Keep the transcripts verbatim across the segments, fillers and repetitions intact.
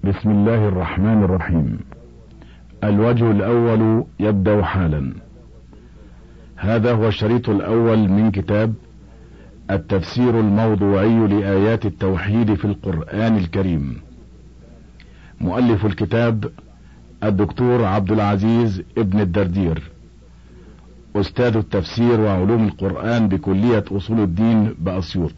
بسم الله الرحمن الرحيم. الوجه الأول يبدأ حالا. هذا هو الشريط الأول من كتاب التفسير الموضوعي لآيات التوحيد في القرآن الكريم. مؤلف الكتاب الدكتور عبد العزيز ابن الدردير، أستاذ التفسير وعلوم القرآن بكلية أصول الدين بأسيوط.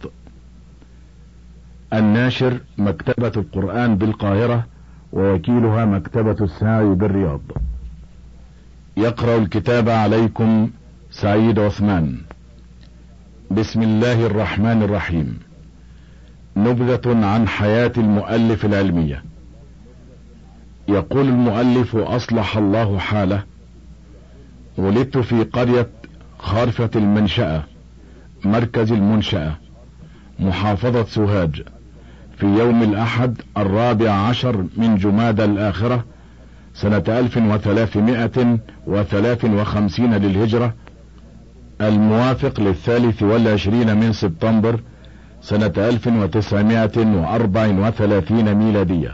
الناشر مكتبة القرآن بالقاهرة، ووكيلها مكتبة الساعي بالرياض. يقرأ الكتاب عليكم سعيد عثمان. بسم الله الرحمن الرحيم. نبذة عن حياة المؤلف العلمية. يقول المؤلف أصلح الله حاله: ولدت في قرية خارفة المنشأة مركز المنشأة محافظة سوهاج في يوم الأحد الرابع عشر من جمادى الآخرة سنة ألف وثلاثمائة وثلاث وخمسين للهجرة، الموافق للثالث والعشرين من سبتمبر سنة ألف وتسعمائة وأربع وثلاثين ميلادية.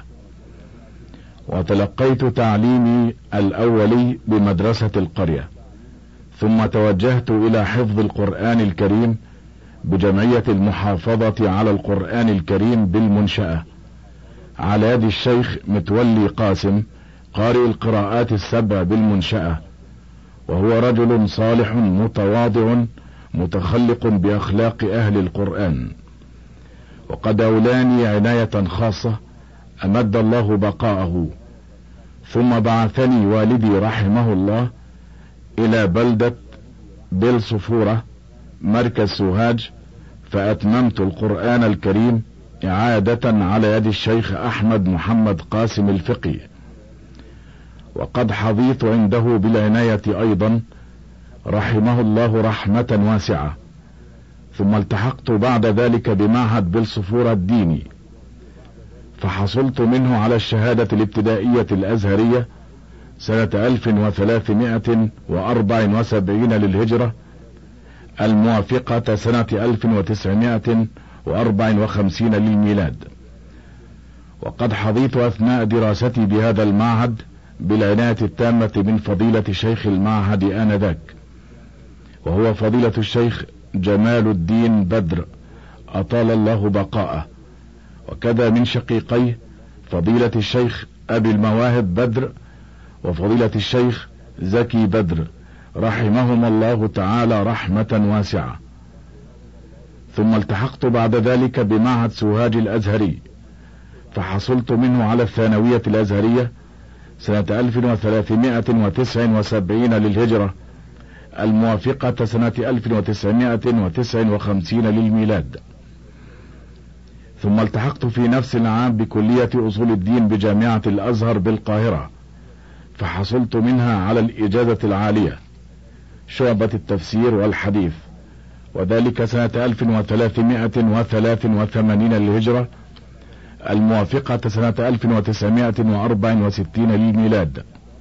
وتلقيت تعليمي الأولي بمدرسة القرية، ثم توجهت إلى حفظ القرآن الكريم بجمعية المحافظة على القرآن الكريم بالمنشأة على يد الشيخ متولي قاسم قارئ القراءات السبع بالمنشأة، وهو رجل صالح متواضع متخلق بأخلاق أهل القرآن، وقد أولاني عناية خاصة أمد الله بقاءه. ثم بعثني والدي رحمه الله إلى بلدة بالصفورة مركز سوهاج، فأتممت القرآن الكريم إعادة على يد الشيخ أحمد محمد قاسم الفقي، وقد حظيت عنده بالعناية أيضا رحمه الله رحمة واسعة. ثم التحقت بعد ذلك بمعهد بالصفورة الديني، فحصلت منه على الشهادة الابتدائية الأزهرية سنة ألف وثلاثمائة وأربع وسبعين للهجرة، الموافقة سنة ألف وتسعمائة وأربع وخمسين للميلاد. وقد حظيت أثناء دراستي بهذا المعهد بالعناية التامة من فضيلة شيخ المعهد آنذاك، وهو فضيلة الشيخ جمال الدين بدر أطال الله بقاءه، وكذا من شقيقيه فضيلة الشيخ أبي المواهب بدر وفضيلة الشيخ زكي بدر رحمهم الله تعالى رحمة واسعة. ثم التحقت بعد ذلك بمعهد سوهاج الأزهري، فحصلت منه على الثانوية الأزهرية سنة ألف وثلاثمائة وتسع وسبعين للهجرة، الموافقة سنة ألف وتسعمائة وتسع وخمسين للميلاد. ثم التحقت في نفس العام بكلية أصول الدين بجامعة الأزهر بالقاهرة، فحصلت منها على الإجازة العالية شعبة التفسير والحديث، وذلك سنة ألف وثلاثمائة وثلاث وثمانين للهجرة، الموافقة سنة ألف وتسعمائة وأربع وستين للميلاد.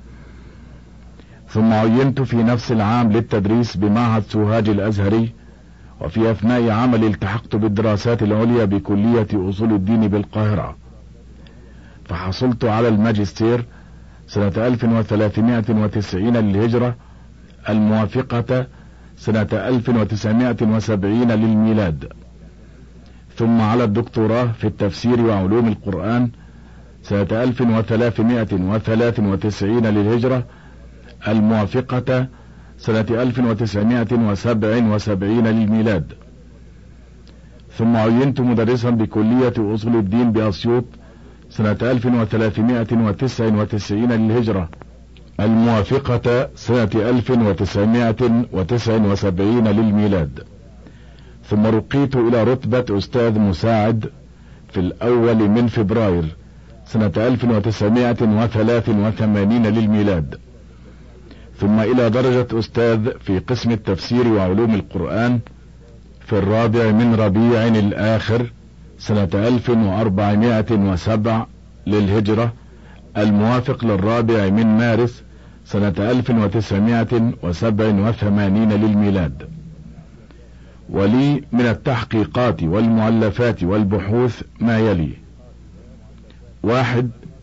ثم عينت في نفس العام للتدريس بمعهد سوهاج الأزهري، وفي أثناء عملي التحقت بالدراسات العليا بكلية أصول الدين بالقاهرة، فحصلت على الماجستير سنة ألف وثلاثمائة وتسعين للهجرة، الموافقة سنة ألف وتسعمائة وسبعين للميلاد. ثم على الدكتوراه في التفسير وعلوم القرآن سنة ألف وثلاثمائة وثلاث وتسعين للهجرة، الموافقة سنة ألف وتسعمائة وسبع وسبعين للميلاد. ثم عينت مدرسا بكلية أصول الدين بأسيوط سنة ألف وثلاثمائة وتسع وتسعين للهجرة، الموافقة سنة ألف وتسعمائة وتسع وسبعين للميلاد. ثم رقيت إلى رتبة أستاذ مساعد في الأول من فبراير سنة ألف وتسعمائة وثلاث وثمانين للميلاد، ثم إلى درجة أستاذ في قسم التفسير وعلوم القرآن في الرابع من ربيع الآخر سنة ألف وأربعمائة وسبع للهجرة، الموافق للرابع من مارس سنة ألف وتسعمائة وسبع وثمانين للميلاد. ولي من التحقيقات والمؤلفات والبحوث ما يلي: واحد،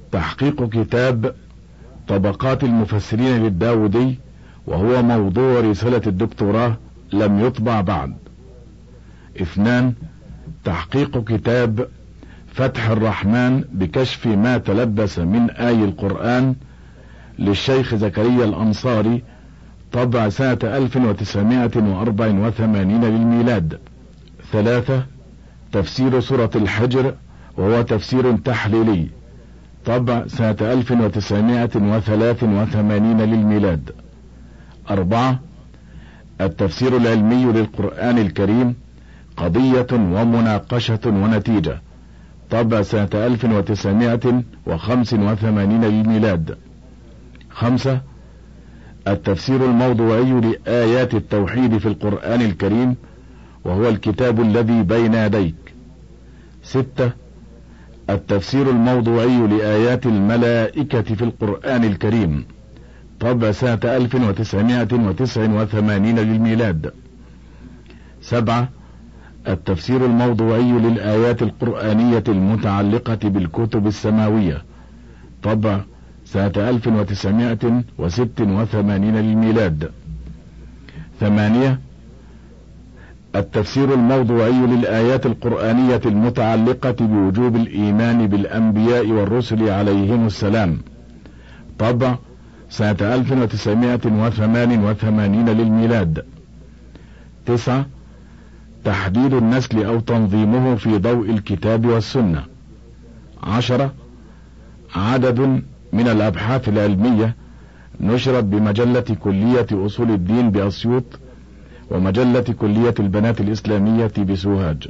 تحقيق كتاب طبقات المفسرين للداودي، وهو موضوع رسالة الدكتوراه، لم يطبع بعد. اثنان، تحقيق كتاب فتح الرحمن بكشف ما تلبس من آي القرآن للشيخ زكريا الأنصاري، طبع سنة ألف وتسعمائة وأربعة وثمانين للميلاد. ثلاثة، تفسير سورة الحجر، وهو تفسير تحليلي، طبع سنة ألف وتسعمائة وثلاثة وثمانين للميلاد. أربعة، التفسير العلمي للقرآن الكريم، قضية ومناقشة ونتيجة، طبع سنة ألف وتسعمائة وخمسة وثمانين للميلاد. خمسة، التفسير الموضوعي لآيات التوحيد في القرآن الكريم، وهو الكتاب الذي بين يديك. ستة، التفسير الموضوعي لآيات الملائكة في القرآن الكريم، طبع سنة ألف وتسعمائة وتسعة وثمانين للميلاد. سبعة، التفسير الموضوعي للآيات القرآنية المتعلقة بالكتب السماوية، طبع سنة ألف وتسعمائة وستة وثمانين للميلاد. ثمانية، التفسير الموضوعي للآيات القرآنية المتعلقة بوجوب الإيمان بالأنبياء والرسل عليهم السلام، طبع سنة ألف وتسعمائة وثمانية وثمانين للميلاد. تسعة، تحديد النسل أو تنظيمه في ضوء الكتاب والسنة. عشرة، عدد من الأبحاث العلمية نشرت بمجلة كلية أصول الدين بأسيوط، ومجلة كلية البنات الإسلامية بسوهاج.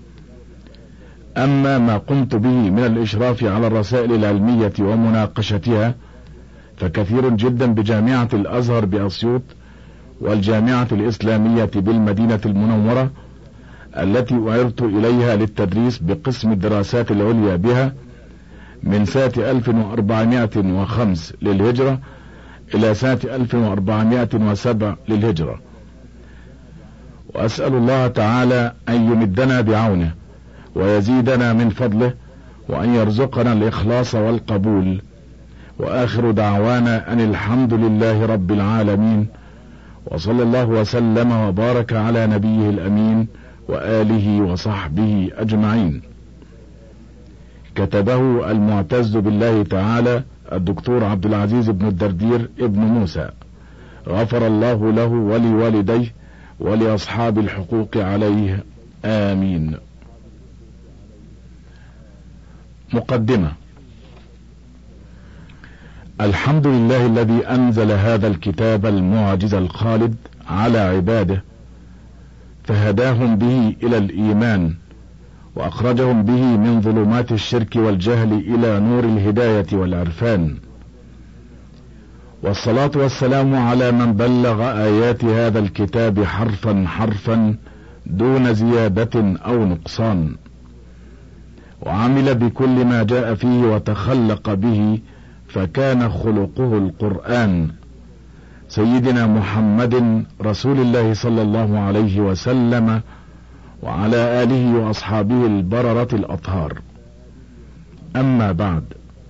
أما ما قمت به من الإشراف على الرسائل العلمية ومناقشتها فكثير جدا بجامعة الأزهر بأسيوط، والجامعة الإسلامية بالمدينة المنورة التي أعرت إليها للتدريس بقسم الدراسات العليا بها من سنة ألف وأربعمائة وخمسة للهجرة إلى سنة ألف وأربعمائة وسبعة للهجرة. وأسأل الله تعالى أن يمدنا بعونه ويزيدنا من فضله، وأن يرزقنا الإخلاص والقبول. وآخر دعوانا أن الحمد لله رب العالمين، وصلى الله وسلم وبارك على نبيه الأمين وآله وصحبه أجمعين. كتبه المعتز بالله تعالى الدكتور عبد العزيز بن الدردير ابن موسى، غفر الله له ولوالديه ولأصحاب الحقوق عليه، آمين. مقدمة. الحمد لله الذي أنزل هذا الكتاب المعجز الخالد على عباده، فهداهم به إلى الإيمان، وأخرجهم به من ظلمات الشرك والجهل إلى نور الهداية والعرفان. والصلاة والسلام على من بلغ آيات هذا الكتاب حرفا حرفا دون زيادة أو نقصان، وعمل بكل ما جاء فيه وتخلق به، فكان خلقه القرآن، سيدنا محمد رسول الله صلى الله عليه وسلم، وعلى آله وأصحابه البررة الأطهار. أما بعد،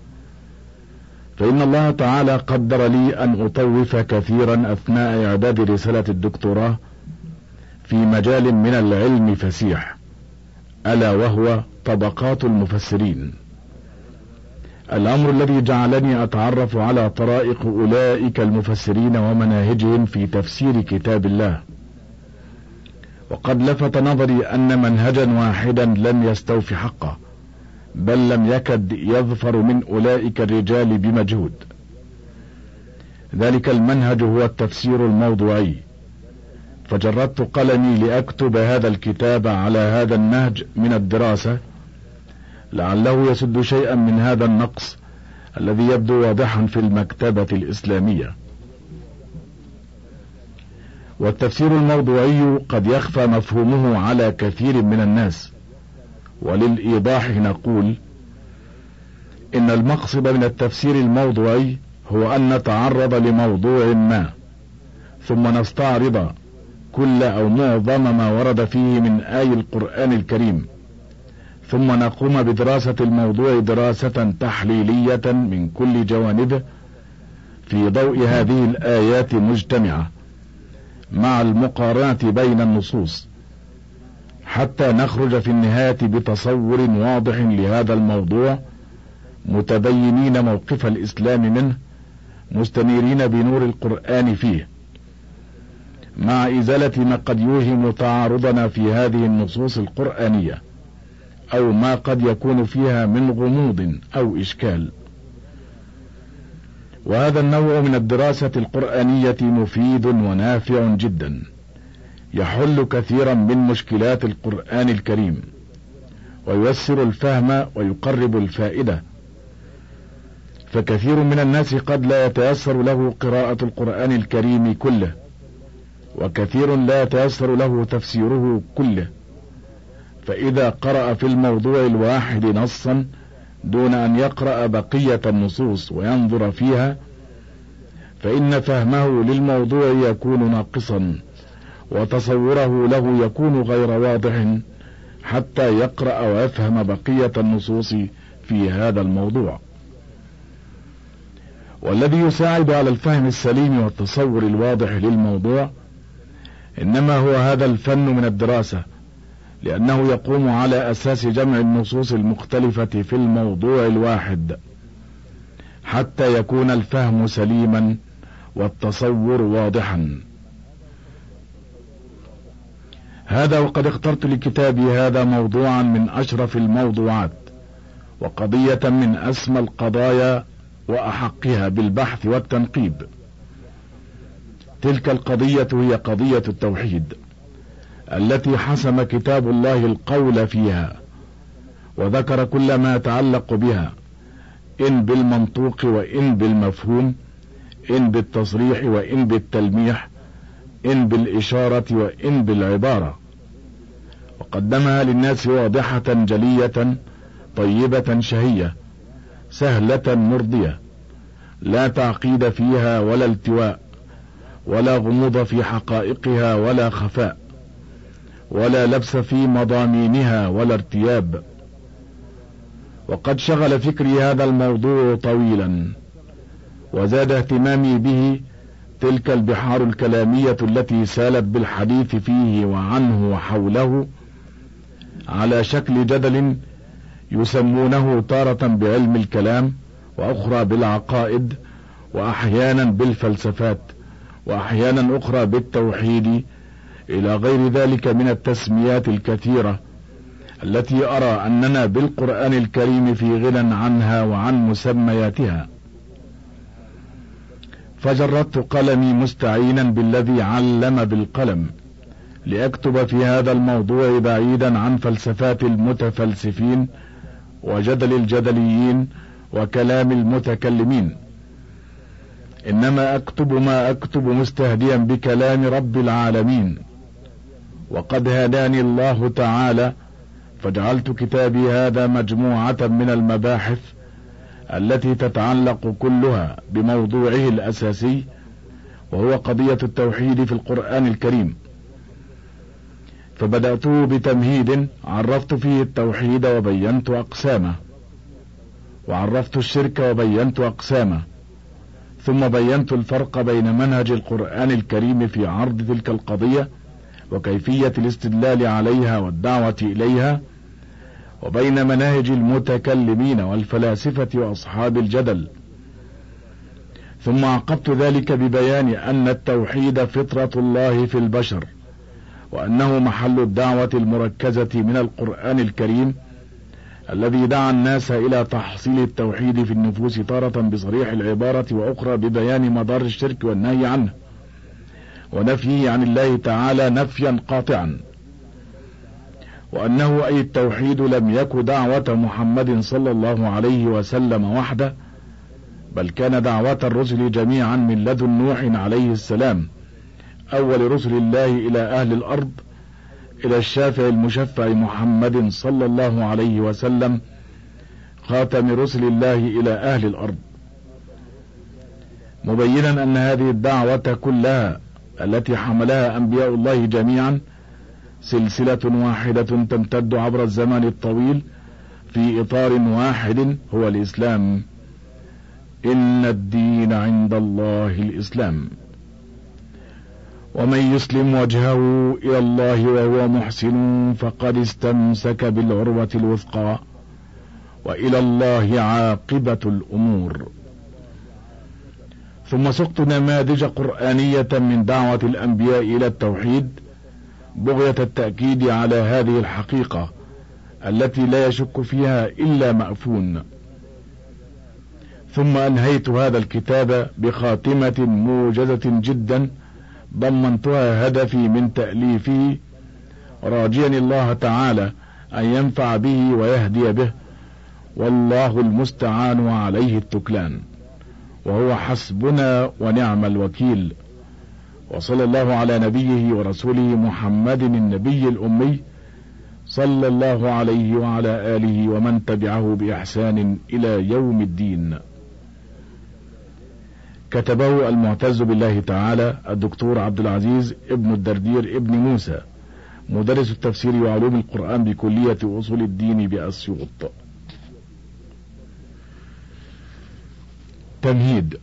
فإن الله تعالى قدر لي أن أطوف كثيرا أثناء إعداد رسالة الدكتوراه في مجال من العلم فسيح، ألا وهو طبقات المفسرين، الأمر الذي جعلني أتعرف على طرائق أولئك المفسرين ومناهجهم في تفسير كتاب الله. وقد لفت نظري أن منهجا واحدا لم يستوفي حقه، بل لم يكد يظفر من أولئك الرجال بمجهود. ذلك المنهج هو التفسير الموضوعي، فجردت قلمي لأكتب هذا الكتاب على هذا النهج من الدراسة، لعله يسد شيئا من هذا النقص الذي يبدو واضحا في المكتبة الإسلامية. والتفسير الموضوعي قد يخفى مفهومه على كثير من الناس، وللإيضاح نقول إن المقصد من التفسير الموضوعي هو أن نتعرض لموضوع ما، ثم نستعرض كل أو معظم ما ورد فيه من آي القرآن الكريم، ثم نقوم بدراسة الموضوع دراسة تحليلية من كل جوانبه في ضوء هذه الآيات مجتمعة مع المقارنة بين النصوص، حتى نخرج في النهاية بتصور واضح لهذا الموضوع، متبينين موقف الإسلام منه، مستنيرين بنور القرآن فيه، مع إزالة ما قد يوهم تعارضنا في هذه النصوص القرآنية أو ما قد يكون فيها من غموض أو إشكال. وهذا النوع من الدراسة القرآنية مفيد ونافع جدا، يحل كثيرا من مشكلات القرآن الكريم، وييسر الفهم ويقرب الفائدة. فكثير من الناس قد لا يتيسر له قراءة القرآن الكريم كله، وكثير لا يتيسر له تفسيره كله، فإذا قرأ في الموضوع الواحد نصا دون أن يقرأ بقية النصوص وينظر فيها، فإن فهمه للموضوع يكون ناقصا، وتصوره له يكون غير واضح حتى يقرأ ويفهم بقية النصوص في هذا الموضوع. والذي يساعد على الفهم السليم والتصور الواضح للموضوع إنما هو هذا الفن من الدراسة، لأنه يقوم على أساس جمع النصوص المختلفة في الموضوع الواحد حتى يكون الفهم سليما والتصور واضحا. هذا وقد اخترت لكتابي هذا موضوعا من أشرف الموضوعات، وقضية من أسمى القضايا وأحقها بالبحث والتنقيب. تلك القضية هي قضية التوحيد، التي حسم كتاب الله القول فيها، وذكر كل ما يتعلق بها، إن بالمنطوق وإن بالمفهوم، إن بالتصريح وإن بالتلميح، إن بالإشارة وإن بالعبارة، وقدمها للناس واضحة جلية طيبة شهية سهلة مرضية، لا تعقيد فيها ولا التواء، ولا غموض في حقائقها ولا خفاء، ولا لبس في مضامينها ولا ارتياب. وقد شغل فكري هذا الموضوع طويلا، وزاد اهتمامي به تلك البحار الكلامية التي سالت بالحديث فيه وعنه وحوله على شكل جدل يسمونه تارة بعلم الكلام، وأخرى بالعقائد، وأحيانا بالفلسفات، وأحيانا أخرى بالتوحيد، إلى غير ذلك من التسميات الكثيرة التي أرى أننا بالقرآن الكريم في غنى عنها وعن مسمياتها. فجردت قلمي مستعينا بالذي علم بالقلم لأكتب في هذا الموضوع بعيدا عن فلسفات المتفلسفين وجدل الجدليين وكلام المتكلمين، إنما أكتب ما أكتب مستهديا بكلام رب العالمين. وقد هداني الله تعالى فجعلت كتابي هذا مجموعة من المباحث التي تتعلق كلها بموضوعه الأساسي، وهو قضية التوحيد في القرآن الكريم. فبدأته بتمهيد عرفت فيه التوحيد وبينت أقسامه، وعرفت الشرك وبينت أقسامه، ثم بينت الفرق بين منهج القرآن الكريم في عرض تلك القضية وكيفية الاستدلال عليها والدعوة إليها، وبين مناهج المتكلمين والفلاسفة وأصحاب الجدل. ثم عقبت ذلك ببيان أن التوحيد فطرة الله في البشر، وأنه محل الدعوة المركزة من القرآن الكريم الذي دعا الناس إلى تحصيل التوحيد في النفوس تارة بصريح العبارة، وأخرى ببيان مضار الشرك والنهي عنه ونفيه عن الله تعالى نفيا قاطعا، وأنه أي التوحيد لم يك دعوة محمد صلى الله عليه وسلم وحده، بل كان دعوة الرسل جميعا من لدن نوح عليه السلام أول رسل الله إلى أهل الأرض، إلى الشافع المشفع محمد صلى الله عليه وسلم خاتم رسل الله إلى أهل الأرض، مبينا أن هذه الدعوة كلها التي حملها أنبياء الله جميعا سلسلة واحدة تمتد عبر الزمان الطويل في إطار واحد هو الإسلام. إن الدين عند الله الإسلام. ومن يسلم وجهه إلى الله وهو محسن فقد استمسك بالعروة الوثقى وإلى الله عاقبة الأمور. ثم سقت نماذج قرآنية من دعوة الأنبياء إلى التوحيد بغية التأكيد على هذه الحقيقة التي لا يشك فيها إلا مأفون. ثم أنهيت هذا الكتاب بخاتمة موجزة جدا ضمنتها هدفي من تأليفه، راجيا الله تعالى أن ينفع به ويهدي به، والله المستعان وعليه التكلان، وهو حسبنا ونعم الوكيل. وصلى الله على نبيه ورسوله محمد النبي الأمي صلى الله عليه وعلى آله ومن تبعه بإحسان إلى يوم الدين. كتبه المعتز بالله تعالى الدكتور عبد العزيز ابن الدردير ابن موسى، مدرس التفسير وعلوم القرآن بكلية أصول الدين بأسيوط. تمهيد.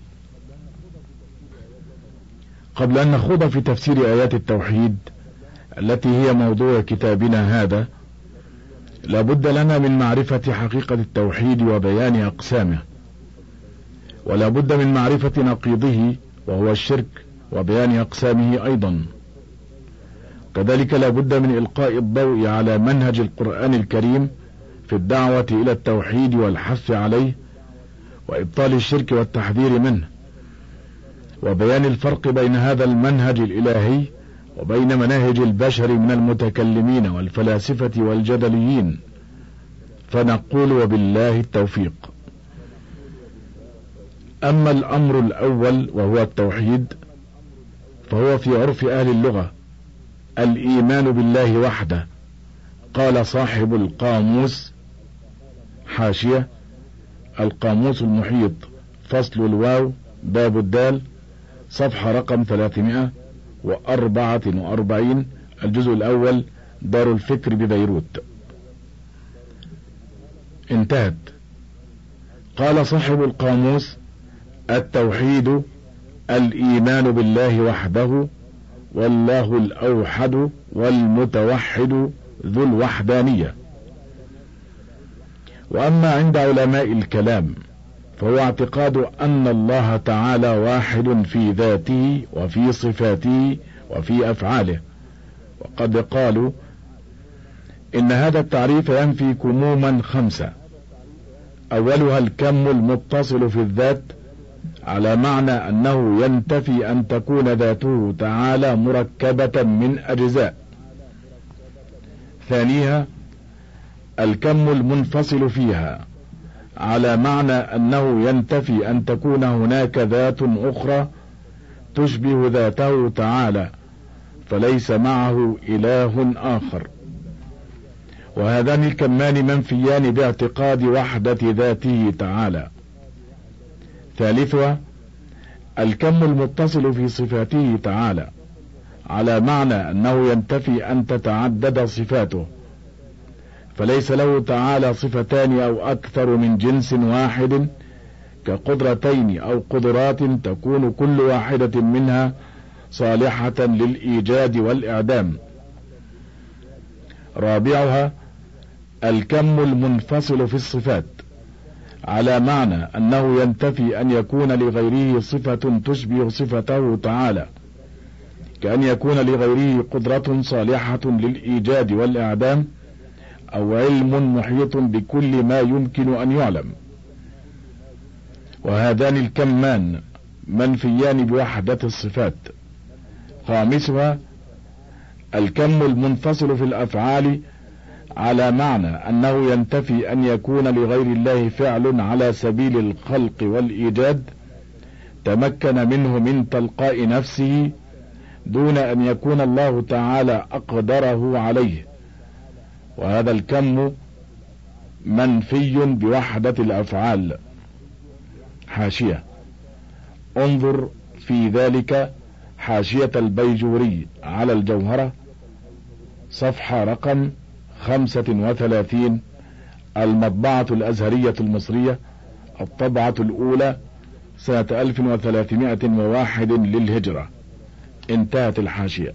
قبل أن نخوض في تفسير آيات التوحيد التي هي موضوع كتابنا هذا، لابد لنا من معرفة حقيقة التوحيد وبيان أقسامه، ولا بد من معرفة نقيضه وهو الشرك وبيان أقسامه أيضا. كذلك لا بد من إلقاء الضوء على منهج القرآن الكريم في الدعوة إلى التوحيد والحث عليه وإبطال الشرك والتحذير منه، وبيان الفرق بين هذا المنهج الإلهي وبين مناهج البشر من المتكلمين والفلاسفة والجدليين، فنقول وبالله التوفيق. أما الأمر الأول وهو التوحيد، فهو في عرف أهل اللغة الإيمان بالله وحده. قال صاحب القاموس حاشية القاموس المحيط فصل الواو باب الدال صفحة رقم ثلاثمائة وأربعة وأربعين الجزء الأول دار الفكر ببيروت. انتهت. قال صاحب القاموس التوحيد الإيمان بالله وحده، والله الأوحد والمتوحد ذو الوحدانية. وأما عند علماء الكلام فهو اعتقاد أن الله تعالى واحد في ذاته وفي صفاته وفي أفعاله. وقد قالوا إن هذا التعريف ينفي كموما خمسة، أولها الكم المتصل في الذات، على معنى أنه ينتفي أن تكون ذاته تعالى مركبة من أجزاء. ثانيها الكم المنفصل فيها، على معنى أنه ينتفي أن تكون هناك ذات أخرى تشبه ذاته تعالى فليس معه إله آخر. وهذان الكمان منفيان باعتقاد وحدة ذاته تعالى. ثالثها الكم المتصل في صفاته تعالى، على معنى أنه ينتفي أن تتعدد صفاته فليس له تعالى صفتان أو أكثر من جنس واحد كقدرتين أو قدرات تكون كل واحدة منها صالحة للإيجاد والإعدام. رابعها الكم المنفصل في الصفات، على معنى أنه ينتفي أن يكون لغيره صفة تشبه صفته تعالى، كأن يكون لغيره قدرة صالحة للإيجاد والإعدام أو علم محيط بكل ما يمكن أن يعلم. وهذان الكمان منفيان بوحدة الصفات. خامسها الكم المنفصل في الأفعال، على معنى أنه ينتفي أن يكون لغير الله فعل على سبيل الخلق والإيجاد تمكن منه من تلقاء نفسه دون أن يكون الله تعالى أقدره عليه. وهذا الكم منفي بوحدة الأفعال. حاشية انظر في ذلك حاشية البيجوري على الجوهرة صفحة رقم خمسة وثلاثين، المطبعة الأزهرية المصرية، الطبعة الأولى سنة ألف وثلاثمائة وواحد للهجرة. انتهت الحاشية.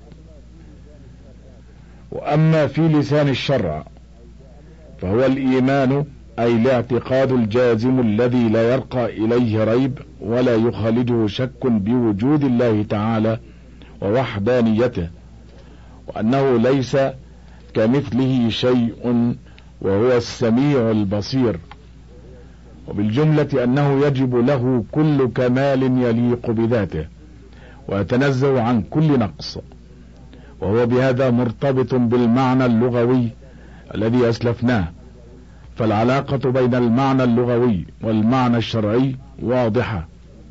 وأما في لسان الشرع فهو الإيمان، أي الاعتقاد الجازم الذي لا يرقى إليه ريب ولا يخالجه شك بوجود الله تعالى ووحدانيته، وأنه ليس كمثله شيء وهو السميع البصير. وبالجملة أنه يجب له كل كمال يليق بذاته ويتنزه عن كل نقص، وهو بهذا مرتبط بالمعنى اللغوي الذي أسلفناه، فالعلاقة بين المعنى اللغوي والمعنى الشرعي واضحة.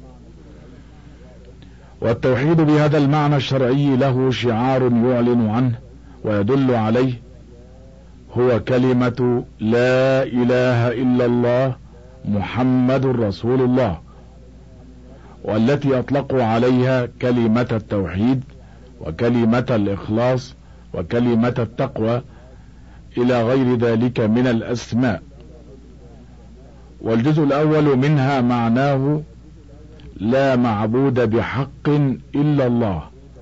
والتوحيد بهذا المعنى الشرعي له شعار يعلن عنه ويدل عليه، هو كلمة لا إله إلا الله محمد رسول الله، والتي أطلقوا عليها كلمة التوحيد وكلمة الإخلاص وكلمة التقوى إلى غير ذلك من الأسماء. والجزء الأول منها معناه لا معبود بحق إلا الله،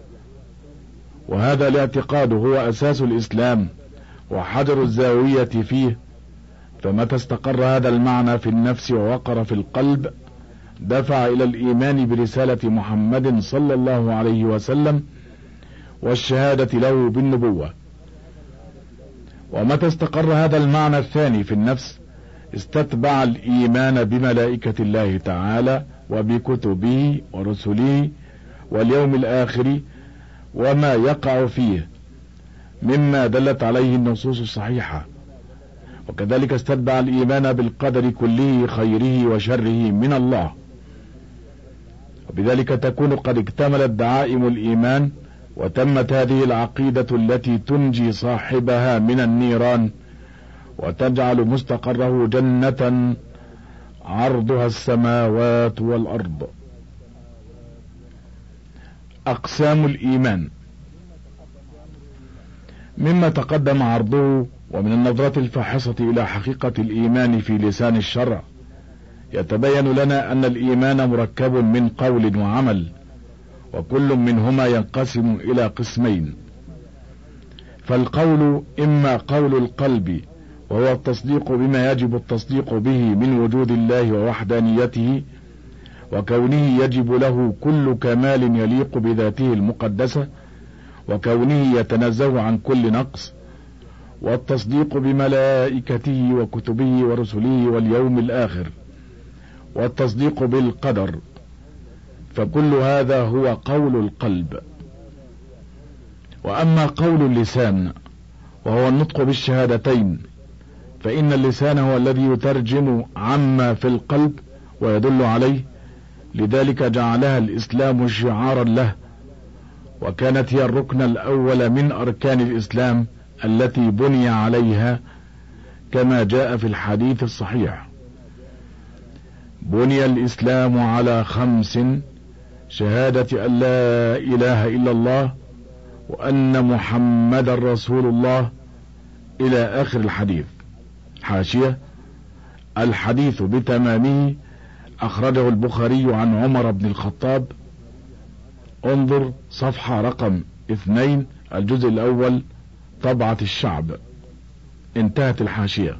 وهذا الاعتقاد هو أساس الإسلام وحجر الزاوية فيه. فمتى استقر هذا المعنى في النفس ووقر في القلب دفع إلى الإيمان برسالة محمد صلى الله عليه وسلم والشهادة له بالنبوة. ومتى استقر هذا المعنى الثاني في النفس استتبع الإيمان بملائكة الله تعالى وبكتبه ورسله واليوم الآخر وما يقع فيه مما دلت عليه النصوص الصحيحة. وكذلك استتبع الإيمان بالقدر كله خيره وشره من الله، وبذلك تكون قد اكتملت دعائم الإيمان وتمت هذه العقيدة التي تنجي صاحبها من النيران وتجعل مستقره جنة عرضها السماوات والأرض. أقسام الإيمان. مما تقدم عرضه ومن النظرة الفاحصة إلى حقيقة الإيمان في لسان الشرع يتبين لنا أن الإيمان مركب من قول وعمل، وكل منهما ينقسم إلى قسمين. فالقول إما قول القلب وهو التصديق بما يجب التصديق به من وجود الله ووحدانيته وكونه يجب له كل كمال يليق بذاته المقدسة وكونه يتنزه عن كل نقص، والتصديق بملائكته وكتبه ورسله واليوم الآخر، والتصديق بالقدر. فكل هذا هو قول القلب. وأما قول اللسان وهو النطق بالشهادتين، فإن اللسان هو الذي يترجم عما في القلب ويدل عليه، لذلك جعلها الإسلام شعارا له، وكانت هي الركن الأول من أركان الإسلام التي بني عليها كما جاء في الحديث الصحيح: بني الإسلام على خمس: شهادة أن لا إله إلا الله وأن محمد رسول الله، إلى آخر الحديث. حاشية: الحديث بتمامه أخرجه البخاري عن عمر بن الخطاب، انظر صفحة رقم اثنين، الجزء الأول، طبعة الشعب. انتهت الحاشية.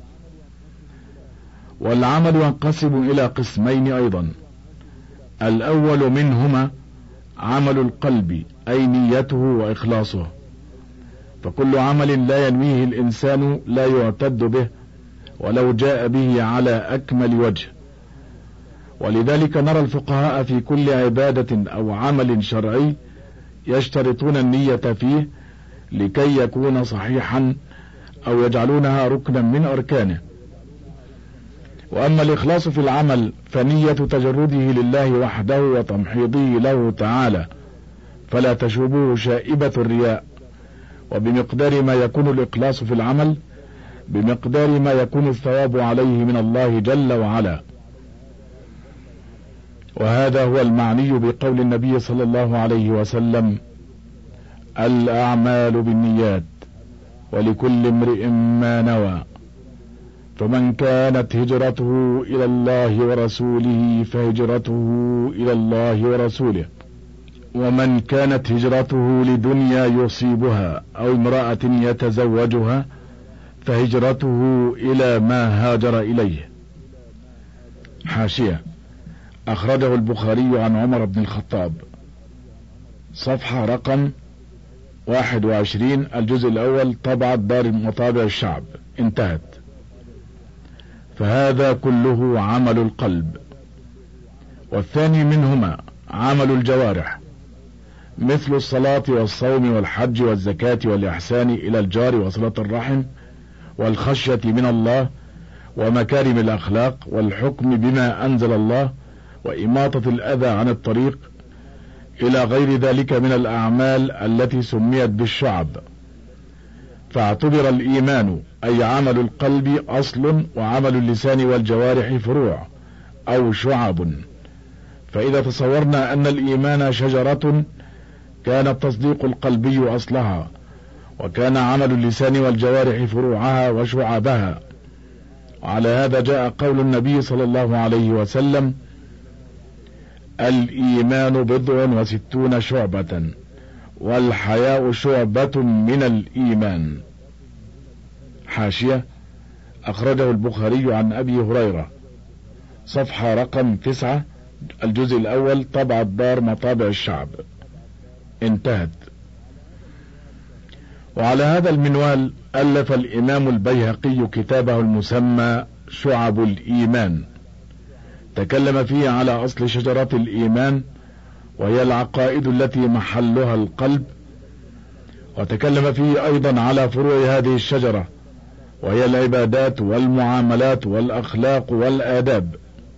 والعمل ينقسم إلى قسمين أيضا: الأول منهما عمل القلب، أي نيته وإخلاصه، فكل عمل لا ينويه الإنسان لا يعتد به ولو جاء به على أكمل وجه. ولذلك نرى الفقهاء في كل عبادة أو عمل شرعي يشترطون النية فيه لكي يكون صحيحا أو يجعلونها ركنا من أركانه. وأما الإخلاص في العمل فنية تجرده لله وحده وتمحيضه له تعالى، فلا تشوبه شائبة الرياء. وبمقدار ما يكون الإخلاص في العمل بمقدار ما يكون الثواب عليه من الله جل وعلا. وهذا هو المعني بقول النبي صلى الله عليه وسلم: الأعمال بالنيات ولكل امرئ ما نوى، فمن كانت هجرته إلى الله ورسوله فهجرته إلى الله ورسوله، ومن كانت هجرته لدنيا يصيبها أو امرأة يتزوجها فهجرته إلى ما هاجر إليه. حاشية: أخرجه البخاري عن عمر بن الخطاب، صفحة رقم واحد وعشرين، الجزء الأول، طبعة دار مطابع الشعب، انتهت. فهذا كله عمل القلب. والثاني منهما عمل الجوارح، مثل الصلاة والصوم والحج والزكاة والإحسان إلى الجار وصلة الرحم والخشية من الله ومكارم الأخلاق والحكم بما أنزل الله وإماطة الأذى عن الطريق إلى غير ذلك من الأعمال التي سميت بالشعب. فاعتبر الإيمان أي عمل القلب أصل، وعمل اللسان والجوارح فروع أو شعب. فإذا تصورنا أن الإيمان شجرة كان التصديق القلبي أصلها، وكان عمل اللسان والجوارح فروعها وشعبها. وعلى هذا جاء قول النبي صلى الله عليه وسلم: الإيمان بضع وستون شعبة والحياء شعبة من الإيمان. حاشية: أخرجه البخاري عن أبي هريرة، صفحة رقم تسعة، الجزء الأول، طبعة دار مطابع الشعب، انتهت. وعلى هذا المنوال ألف الإمام البيهقي كتابه المسمى شعب الإيمان، تكلم فيه على أصل شجرة الإيمان وهي العقائد التي محلها القلب، وتكلم فيه أيضا على فروع هذه الشجرة وهي العبادات والمعاملات والأخلاق والآداب.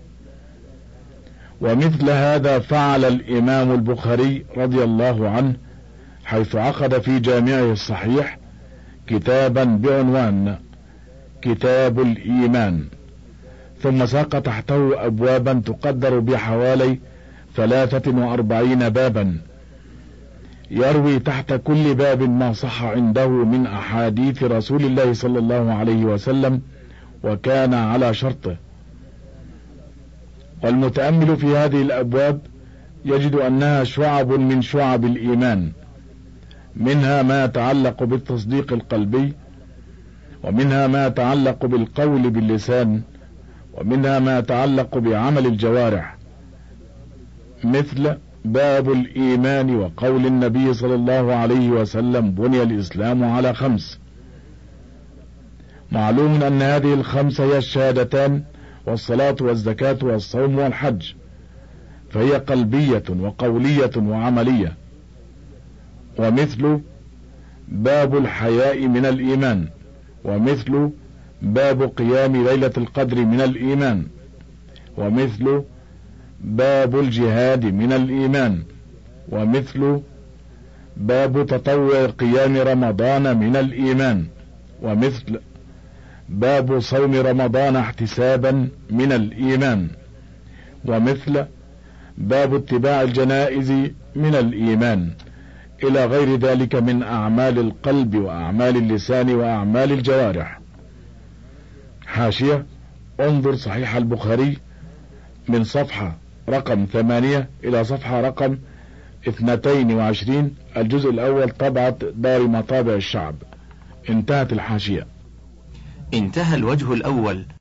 ومثل هذا فعل الإمام البخاري رضي الله عنه، حيث عقد في جامعه الصحيح كتابا بعنوان كتاب الإيمان، ثم ساق تحته أبوابا تقدر بحوالي ثلاثة وأربعين بابا، يروي تحت كل باب ما صح عنده من أحاديث رسول الله صلى الله عليه وسلم وكان على شرطه. والمتأمل في هذه الأبواب يجد أنها شعب من شعب الإيمان، منها ما يتعلق بالتصديق القلبي، ومنها ما يتعلق بالقول باللسان، ومنها ما يتعلق بعمل الجوارح، مثل باب الإيمان وقول النبي صلى الله عليه وسلم: بني الإسلام على خمس. معلوم أن هذه الخمس هي الشهادتان والصلاة والزكاة والصوم والحج، فهي قلبية وقولية وعملية. ومثل باب الحياء من الإيمان، ومثل باب قيام ليلة القدر من الإيمان، ومثل باب الجهاد من الإيمان، ومثل باب تطوع قيام رمضان من الإيمان، ومثل باب صوم رمضان احتسابا من الإيمان، ومثل باب اتباع الجنائز من الإيمان، إلى غير ذلك من أعمال القلب وأعمال اللسان وأعمال الجوارح. حاشية: انظر صحيح البخاري من صفحة رقم ثمانية إلى صفحة رقم اثنتين وعشرين، الجزء الأول، طبعة دار مطابع الشعب، انتهت الحاشية. انتهى الوجه الأول.